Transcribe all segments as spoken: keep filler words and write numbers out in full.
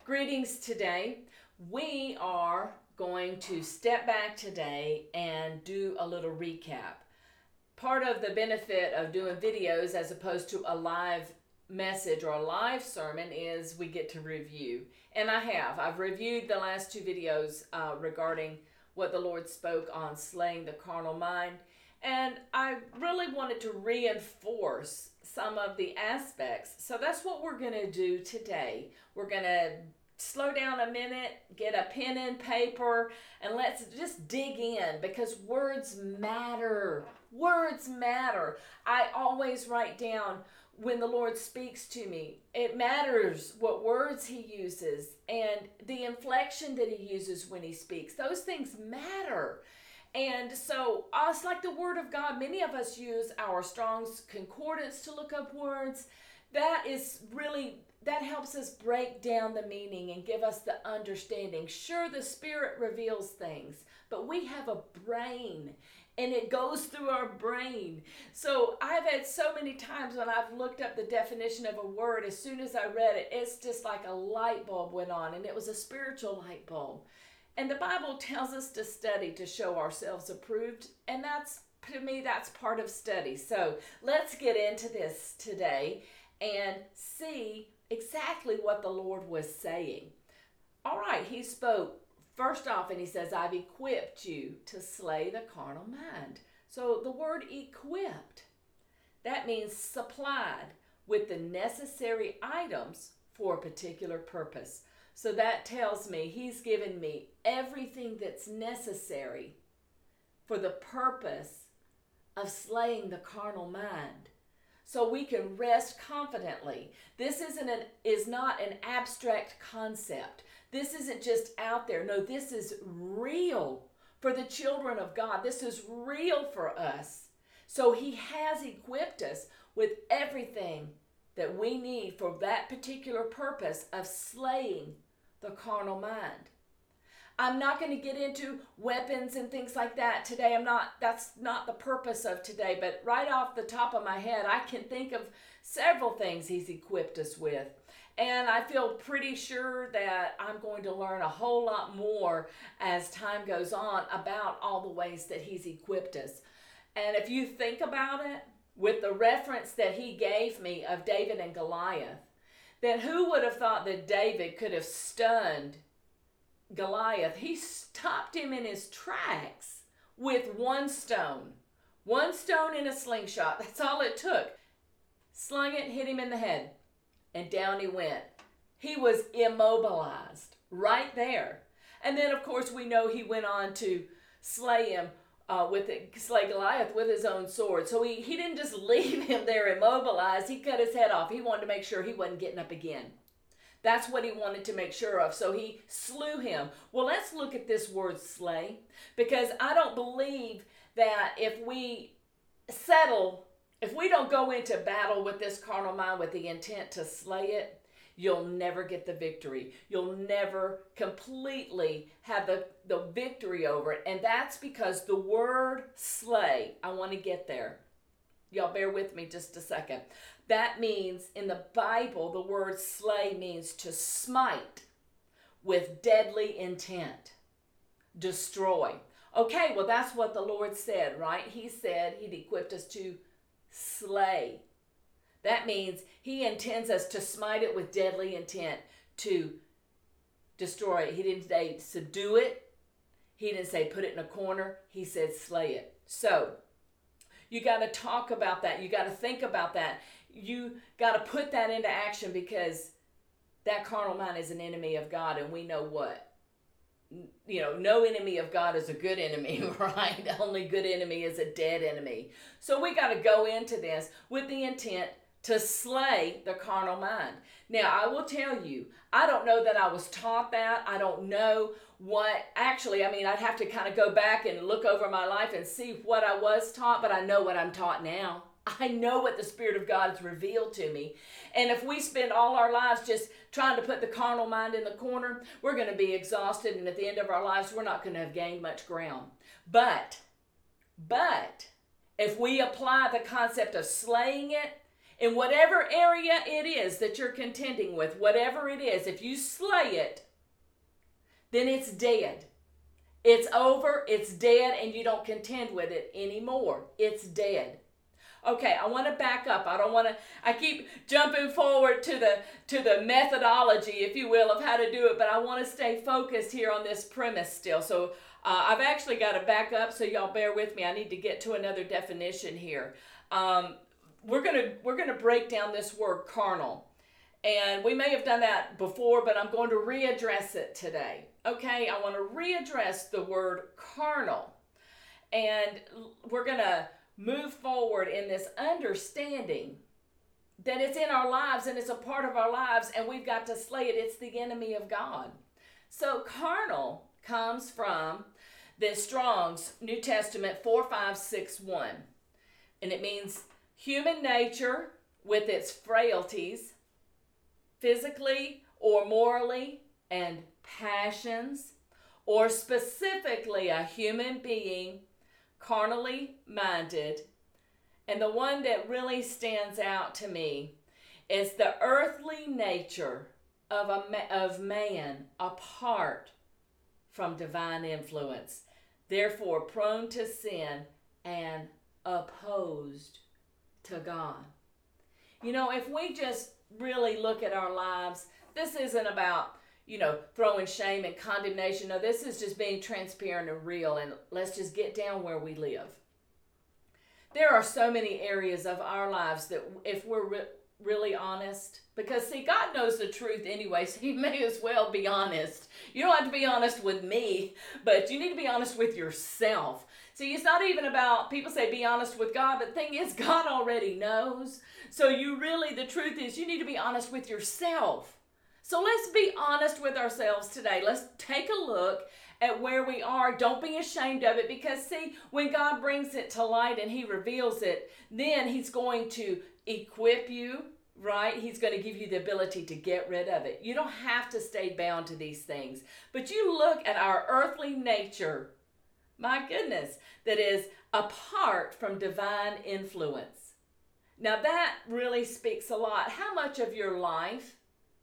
Greetings today. We are going to step back today and do a little recap. Part of the benefit of doing videos as opposed to a live message or a live sermon is we get to review. And I have. I've reviewed the last two videos uh, regarding what the Lord spoke on slaying the carnal mind. And I really wanted to reinforce some of the aspects. So that's what we're going to do today. We're going to slow down a minute, get a pen and paper, and let's just dig in because words matter. Words matter. I always write down when the Lord speaks to me. It matters what words He uses and the inflection that He uses when He speaks. Those things matter. And so, uh, it's like the Word of God. Many of us use our Strong's Concordance to look up words. That is really, that helps us break down the meaning and give us the understanding. Sure, the Spirit reveals things, but we have a brain, and it goes through our brain. So I've had so many times when I've looked up the definition of a word, as soon as I read it, it's just like a light bulb went on, and it was a spiritual light bulb. And the Bible tells us to study to show ourselves approved. And that's, to me, that's part of study. So let's get into this today and see exactly what the Lord was saying. All right, He spoke first off and He says, I've equipped you to slay the carnal mind. So the word equipped, that means supplied with the necessary items for a particular purpose. So that tells me He's given me everything that's necessary for the purpose of slaying the carnal mind. So we can rest confidently. This isn't an, is not an abstract concept. This isn't just out there. No, this is real for the children of God. This is real for us. So He has equipped us with everything that we need for that particular purpose of slaying the carnal mind. I'm not going to get into weapons and things like that today. I'm not, that's not the purpose of today, but right off the top of my head, I can think of several things He's equipped us with. And I feel pretty sure that I'm going to learn a whole lot more as time goes on about all the ways that He's equipped us. And if you think about it, with the reference that He gave me of David and Goliath, then who would have thought that David could have stunned Goliath? He stopped him in his tracks with one stone. One stone in a slingshot. That's all it took. Slung it, hit him in the head, and down he went. He was immobilized right there. And then, of course, we know he went on to slay him Uh, with it, slay Goliath with his own sword. So he, he didn't just leave him there immobilized. He cut his head off. He wanted to make sure he wasn't getting up again. That's what he wanted to make sure of. So he slew him. Well, let's look at this word slay, because I don't believe that if we settle, if we don't go into battle with this carnal mind with the intent to slay it, you'll never get the victory. You'll never completely have the, the victory over it. And that's because the word slay, I want to get there. Y'all bear with me just a second. That means in the Bible, the word slay means to smite with deadly intent. Destroy. Okay, well that's what the Lord said, right? He said He'd equipped us to slay. That means He intends us to smite it with deadly intent, to destroy it. He didn't say subdue it. He didn't say put it in a corner. He said slay it. So you got to talk about that. You got to think about that. You got to put that into action, because that carnal mind is an enemy of God, and we know what? You know, no enemy of God is a good enemy, right? Only good enemy is a dead enemy. So we got to go into this with the intent to slay the carnal mind. Now, I will tell you, I don't know that I was taught that. I don't know what, actually, I mean, I'd have to kind of go back and look over my life and see what I was taught, but I know what I'm taught now. I know what the Spirit of God has revealed to me. And if we spend all our lives just trying to put the carnal mind in the corner, we're going to be exhausted, and at the end of our lives, we're not going to have gained much ground. But, but, if we apply the concept of slaying it, In whatever area it is that you're contending with, whatever it is, if you slay it, then it's dead. It's over, it's dead, and you don't contend with it anymore. It's dead. Okay, I want to back up. I don't want to, I keep jumping forward to the to the methodology, if you will, of how to do it, but I want to stay focused here on this premise still. So uh, I've actually got to back up, so y'all bear with me. I need to get to another definition here. Um, we're gonna we're gonna break down this word carnal, and we may have done that before, but I'm going to readdress it today. Okay, I want to readdress the word carnal, and we're gonna move forward in this understanding that it's in our lives and it's a part of our lives, and we've got to slay it. It's the enemy of God. So carnal comes from the Strong's New Testament four five six one, and it means human nature with its frailties, physically or morally, and passions, or specifically a human being carnally minded. And the one that really stands out to me is the earthly nature of a of man apart from divine influence, therefore prone to sin and opposed to God. You know, if we just really look at our lives, this isn't about, you know, throwing shame and condemnation. No, this is just being transparent and real, and let's just get down where we live. There are so many areas of our lives that if we're re- really honest, because see, God knows the truth anyway, so you may as well be honest. You don't have to be honest with me, but you need to be honest with yourself. See, it's not even about, people say be honest with God, but the thing is, God already knows. So you really, the truth is, you need to be honest with yourself. So let's be honest with ourselves today. Let's take a look at where we are. Don't be ashamed of it, because see, when God brings it to light and he reveals it, then he's going to equip you, right? He's going to give you the ability to get rid of it. You don't have to stay bound to these things. But you look at our earthly nature, my goodness, that is apart from divine influence. Now that really speaks a lot. How much of your life,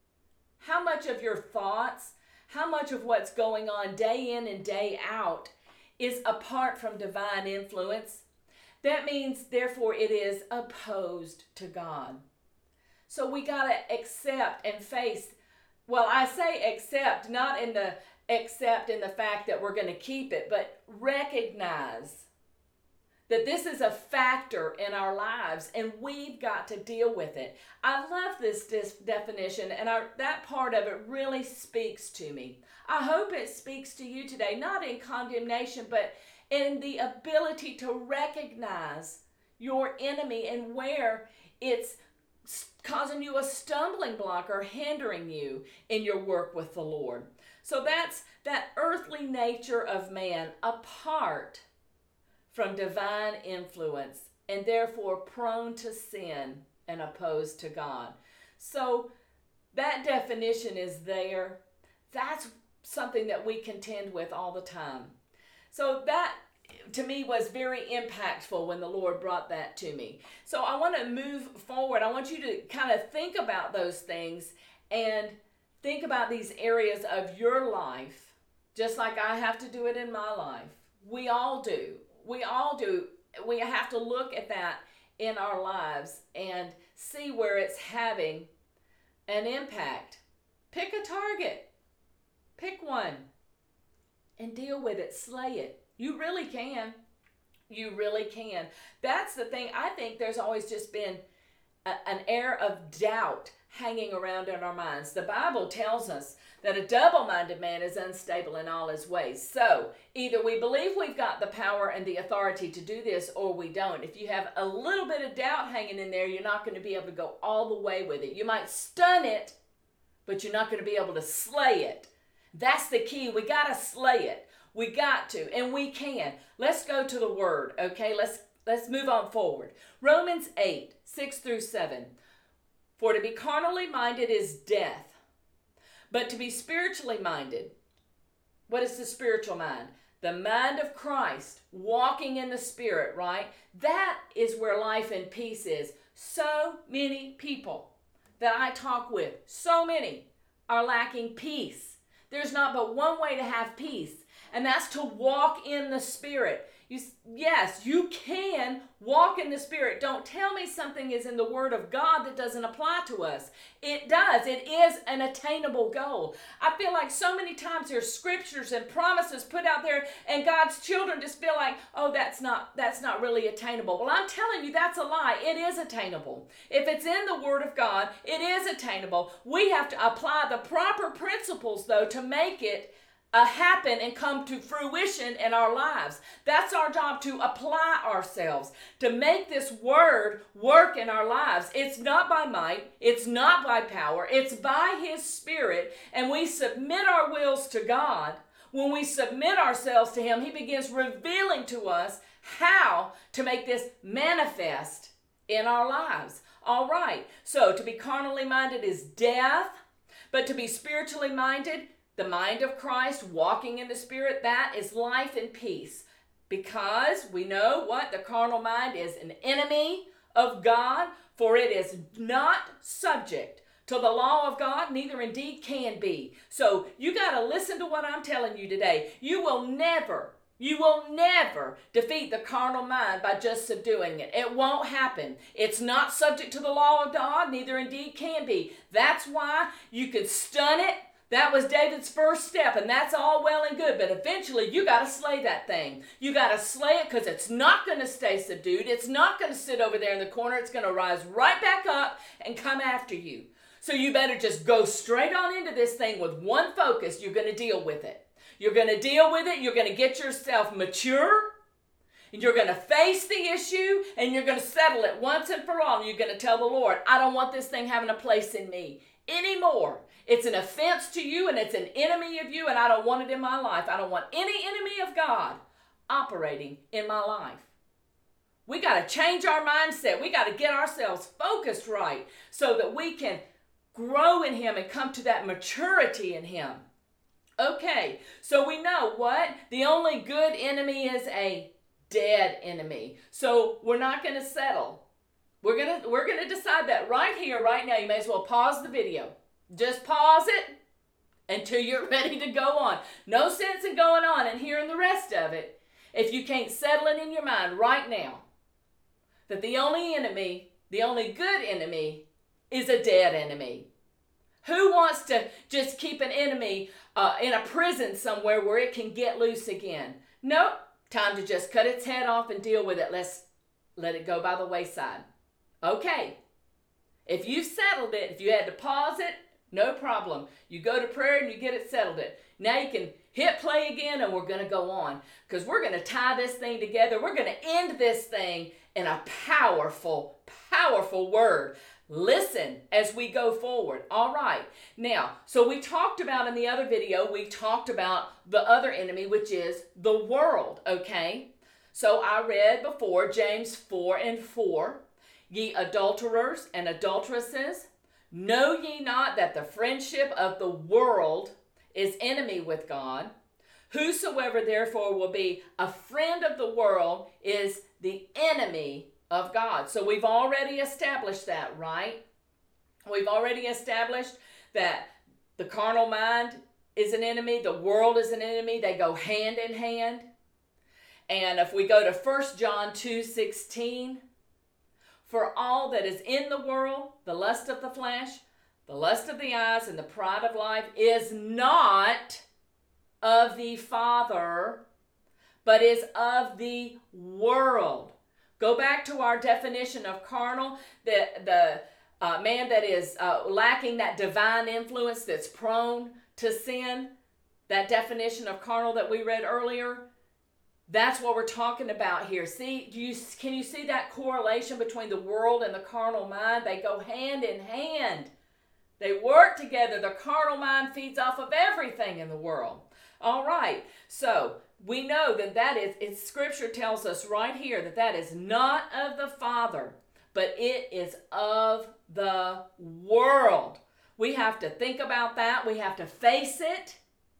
how much of your thoughts, how much of what's going on day in and day out is apart from divine influence? That means, therefore, it is opposed to God. So we got to accept and face, well, I say accept, not in the accept in the fact that we're going to keep it, but recognize that this is a factor in our lives and we've got to deal with it. I love this, this definition, and I, that part of it really speaks to me. I hope it speaks to you today, not in condemnation, but in the ability to recognize your enemy and where it's causing you a stumbling block or hindering you in your work with the Lord. So that's that earthly nature of man apart from divine influence, and therefore prone to sin and opposed to God. So that definition is there. That's something that we contend with all the time. So that, to me, was very impactful when the Lord brought that to me. So I want to move forward. I want you to kind of think about those things and think about these areas of your life, just like I have to do it in my life. We all do. We all do. We have to look at that in our lives and see where it's having an impact. Pick a target. Pick one and deal with it. Slay it. You really can. You really can. That's the thing. I think there's always just been a, an air of doubt hanging around in our minds. The Bible tells us that a double-minded man is unstable in all his ways. So either we believe we've got the power and the authority to do this, or we don't. If you have a little bit of doubt hanging in there, you're not going to be able to go all the way with it. You might stun it, but you're not going to be able to slay it. That's the key. We got to slay it. We got to, and we can. Let's go to the word, okay? Let's let's move on forward. Romans eight, six through seven. For to be carnally minded is death, but to be spiritually minded, what is the spiritual mind? The mind of Christ, walking in the Spirit, right? That is where life and peace is. So many people that I talk with, so many, are lacking peace. There's not but one way to have peace, and that's to walk in the Spirit. You, yes, you can walk in the Spirit. Don't tell me something is in the Word of God that doesn't apply to us. It does. It is an attainable goal. I feel like so many times there's scriptures and promises put out there, and God's children just feel like, oh, that's not that's not really attainable. Well, I'm telling you, that's a lie. It is attainable. If it's in the Word of God, it is attainable. We have to apply the proper principles, though, to make it Uh, happen and come to fruition in our lives. That's our job, to apply ourselves, to make this word work in our lives. It's not by might, it's not by power, it's by His Spirit, and we submit our wills to God. When we submit ourselves to Him, He begins revealing to us how to make this manifest in our lives. All right, so to be carnally minded is death, but to be spiritually minded, the mind of Christ, walking in the Spirit, that is life and peace. Because we know what? The carnal mind is an enemy of God, for it is not subject to the law of God, neither indeed can be. So you got to listen to what I'm telling you today. You will never, you will never defeat the carnal mind by just subduing it. It won't happen. It's not subject to the law of God, neither indeed can be. That's why you can stun it. That was David's first step, and that's all well and good, but eventually you got to slay that thing. You got to slay it, because it's not going to stay subdued. It's not going to sit over there in the corner. It's going to rise right back up and come after you. So you better just go straight on into this thing with one focus. You're going to deal with it. You're going to deal with it. You're going to get yourself mature, and you're going to face the issue, and you're going to settle it once and for all. And you're going to tell the Lord, I don't want this thing having a place in me anymore. It's an offense to you, and it's an enemy of you, and I don't want it in my life. I don't want any enemy of God operating in my life. We got to change our mindset. We got to get ourselves focused right so that we can grow in Him and come to that maturity in Him. Okay, so we know what? The only good enemy is a dead enemy. So we're not going to settle. We're going to we're going to decide that right here, right now. You may as well pause the video. Just pause it until you're ready to go on. No sense in going on and hearing the rest of it if you can't settle it in your mind right now that the only enemy, the only good enemy, is a dead enemy. Who wants to just keep an enemy uh, in a prison somewhere where it can get loose again? Nope. Time to just cut its head off and deal with it. Let's let it go by the wayside. Okay. If you settled it, if you had to pause it, no problem. You go to prayer and you get it settled it. Now you can hit play again, and we're going to go on, because we're going to tie this thing together. We're going to end this thing in a powerful, powerful word. Listen as we go forward. All right. Now, so we talked about in the other video, we talked about the other enemy, which is the world. Okay. So I read before James four and four. Ye adulterers and adulteresses, know ye not that the friendship of the world is enemy with God? Whosoever therefore will be a friend of the world is the enemy of God. So we've already established that, right? We've already established that the carnal mind is an enemy, the world is an enemy. They go hand in hand. And if we go to First John two sixteen, for all that is in the world, the lust of the flesh, the lust of the eyes, and the pride of life is not of the Father, but is of the world. Go back to our definition of carnal, the, the uh, man that is uh, lacking that divine influence, that's prone to sin, that definition of carnal that we read earlier. That's what we're talking about here. See, do you can you see that correlation between the world and the carnal mind? They go hand in hand. They work together. The carnal mind feeds off of everything in the world. All right. So we know that that is, it's, Scripture tells us right here that that is not of the Father, but it is of the world. We have to think about that. We have to face it.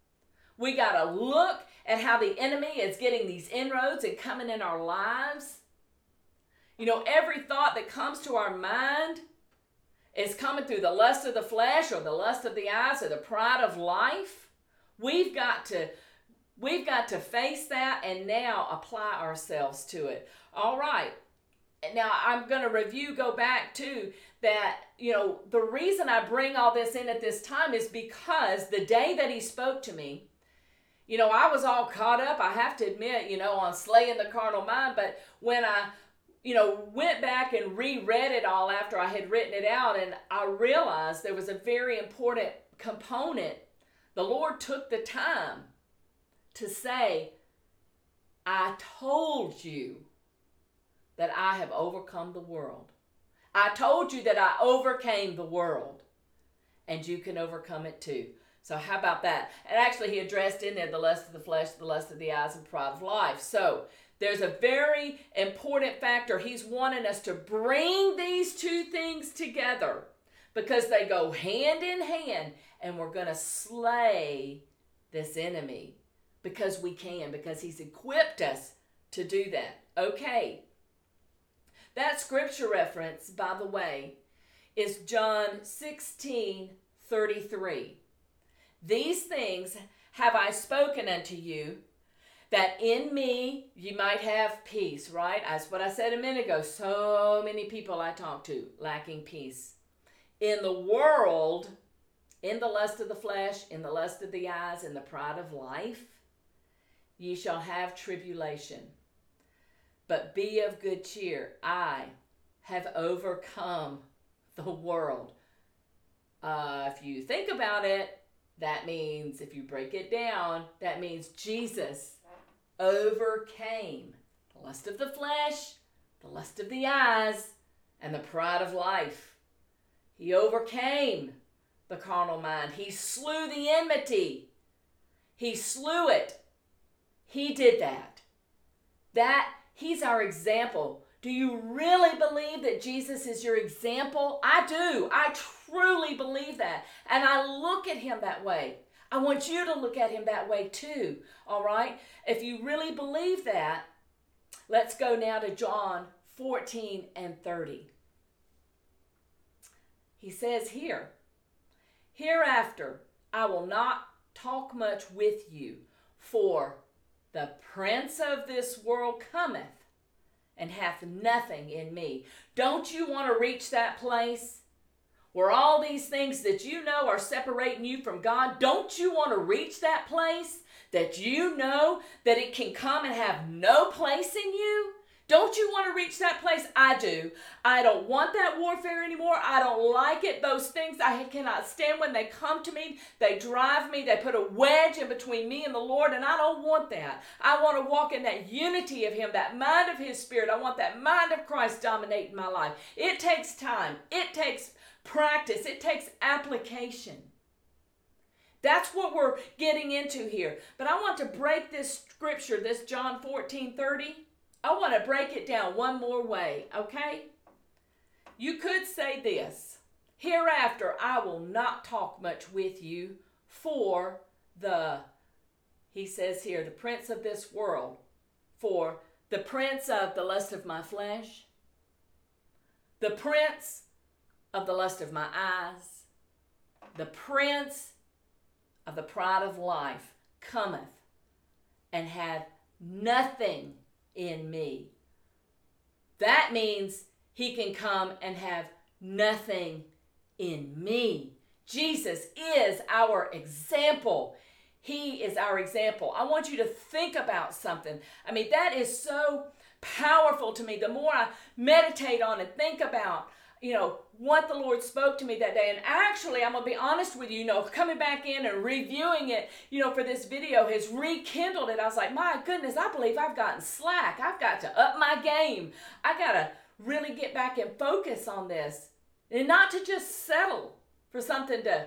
We got to look at how the enemy is getting these inroads and coming in our lives. You know, every thought that comes to our mind is coming through the lust of the flesh or the lust of the eyes or the pride of life. We've got to we've got to face that and now apply ourselves to it. All right. Now I'm going to review, go back to that, you know, the reason I bring all this in at this time is because the day that he spoke to me, you know, I was all caught up, I have to admit, you know, on slaying the carnal mind. But when I, you know, went back and reread it all after I had written it out, and I realized there was a very important component. The Lord took the time to say, I told you that I have overcome the world. I told you that I overcame the world, and you can overcome it too. So how about that? And actually he addressed in there the lust of the flesh, the lust of the eyes, and pride of life. So there's a very important factor. He's wanting us to bring these two things together because they go hand in hand, and we're going to slay this enemy because we can, because he's equipped us to do that. Okay. That scripture reference, by the way, is John sixteen thirty-three. These things have I spoken unto you, that in me you might have peace, right? That's what I said a minute ago. So many people I talk to lacking peace. In the world, in the lust of the flesh, in the lust of the eyes, in the pride of life, ye shall have tribulation. But be of good cheer. I have overcome the world. Uh, if you think about it, that means, if you break it down, that means Jesus overcame the lust of the flesh, the lust of the eyes, and the pride of life. He overcame the carnal mind. He slew the enmity. He slew it. He did that. That He's our example. Do you really believe that Jesus is your example? I do. I truly believe that. And I look at him that way. I want you to look at him that way too. All right? If you really believe that, let's go now to John fourteen and thirty. He says here, hereafter I will not talk much with you, for the prince of this world cometh and hath nothing in me. Don't you want to reach that place where all these things that you know are separating you from God? Don't you want to reach that place that you know that it can come and have no place in you? Don't you want to reach that place? I do. I don't want that warfare anymore. I don't like it. Those things I cannot stand when they come to me. They drive me. They put a wedge in between me and the Lord, and I don't want that. I want to walk in that unity of him, that mind of his spirit. I want that mind of Christ dominating my life. It takes time. It takes practice. It takes application. That's what we're getting into here. But I want to break this scripture, this John fourteen thirty. I want to break it down one more way, okay? You could say this, hereafter I will not talk much with you, for the, he says here, the prince of this world, for the prince of the lust of my flesh, the prince of the lust of my eyes, the prince of the pride of life cometh and hath nothing in me. That means he can come and have nothing in me. Jesus is our example. He is our example. I want you to think about something. I mean, that is so powerful to me. The more I meditate on and think about, you know, what the Lord spoke to me that day. And actually, I'm going to be honest with you, you know, coming back in and reviewing it, you know, for this video has rekindled it. I was like, my goodness, I believe I've gotten slack. I've got to up my game. I got to really get back and focus on this. And not to just settle for something to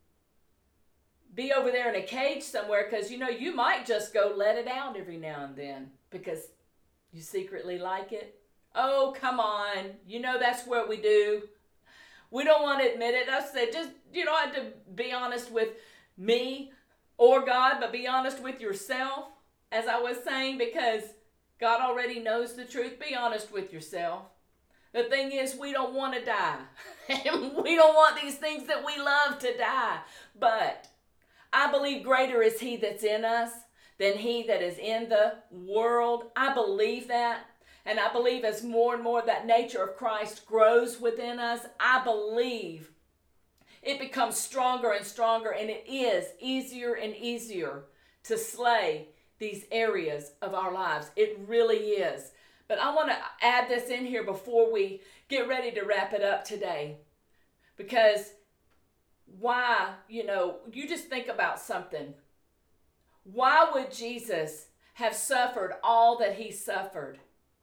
be over there in a cage somewhere, because, you know, you might just go let it out every now and then because you secretly like it. Oh, come on. You know that's what we do. We don't want to admit it. I said, just, you don't have to be honest with me or God, but be honest with yourself, as I was saying, because God already knows the truth. Be honest with yourself. The thing is, we don't want to die. And we don't want these things that we love to die. But I believe greater is he that's in us than he that is in the world. I believe that. And I believe as more and more of that nature of Christ grows within us, I believe it becomes stronger and stronger, and it is easier and easier to slay these areas of our lives. It really is. But I want to add this in here before we get ready to wrap it up today. Because why, you know, you just think about something. Why would Jesus have suffered all that he suffered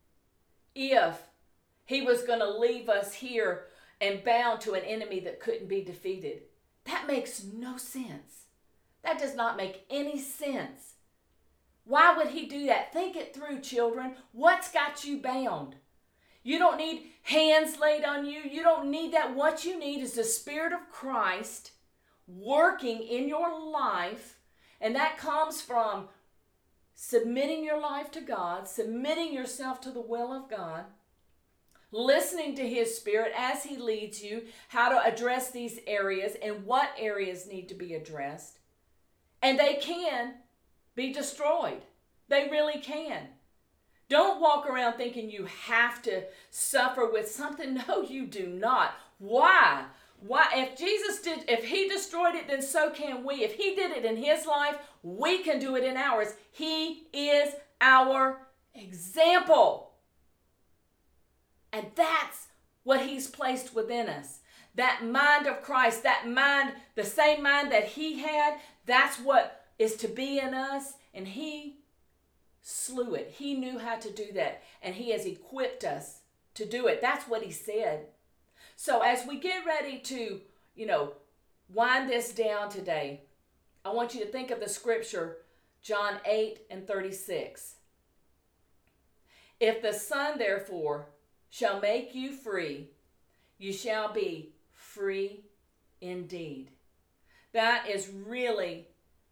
if he was going to leave us here and bound to an enemy that couldn't be defeated? That makes no sense. That does not make any sense. Why would he do that? Think it through, children. What's got you bound? You don't need hands laid on you. You don't need that. What you need is the Spirit of Christ working in your life. And that comes from submitting your life to God, submitting yourself to the will of God, listening to his Spirit as he leads you, how to address these areas and what areas need to be addressed. And they can be destroyed. They really can. Don't walk around thinking you have to suffer with something. No, you do not. Why? Why? If Jesus did, if he destroyed it, then so can we. If he did it in his life, we can do it in ours. He is our example. And that's what he's placed within us. That mind of Christ, that mind, the same mind that he had, that's what is to be in us, and he slew it. He knew how to do that, and he has equipped us to do it. That's what he said. So as we get ready to, you know, wind this down today, I want you to think of the scripture, John eight and thirty-six. If the Son, therefore, shall make you free, you shall be free indeed. That is really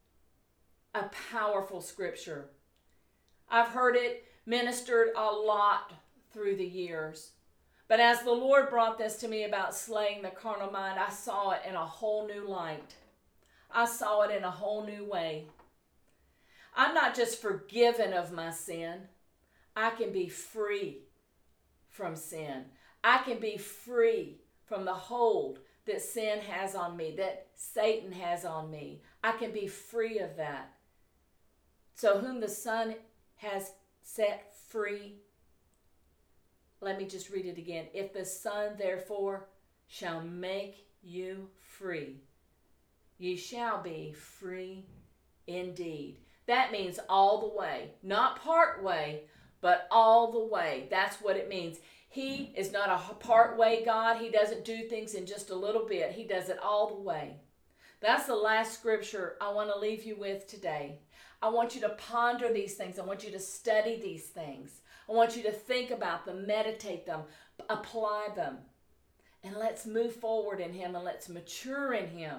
a powerful scripture. I've heard it ministered a lot through the years. But as the Lord brought this to me about slaying the carnal mind, I saw it in a whole new light. I saw it in a whole new way. I'm not just forgiven of my sin. I can be free from sin. I can be free from the hold that sin has on me, that Satan has on me. I can be free of that. So whom the Son has set free, let me just read it again. If the Son therefore shall make you free, ye shall be free indeed. That means all the way, not part way, but all the way. That's what it means. He is not a part way God. He doesn't do things in just a little bit. He does it all the way. That's the last scripture I want to leave you with today. I want you to ponder these things. I want you to study these things. I want you to think about them, meditate them, apply them. And let's move forward in him, and let's mature in him.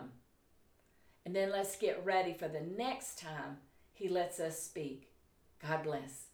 And then let's get ready for the next time he lets us speak. God bless.